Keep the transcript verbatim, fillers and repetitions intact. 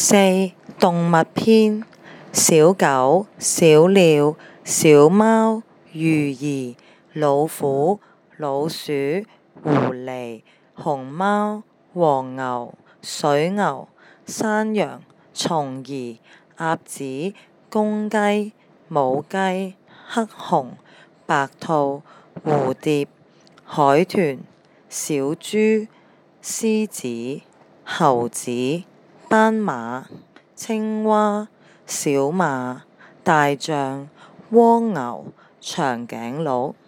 四、動物篇：小狗、小鳥、小貓、魚兒、老虎、老鼠、狐狸、熊貓、黃牛、水牛、山羊、蟲兒、鴨子、公雞、母雞、黑熊、白兔、蝴蝶、海豚、小豬、獅子、猴子、斑馬、青蛙、小馬、大象、蝸牛、長頸鹿。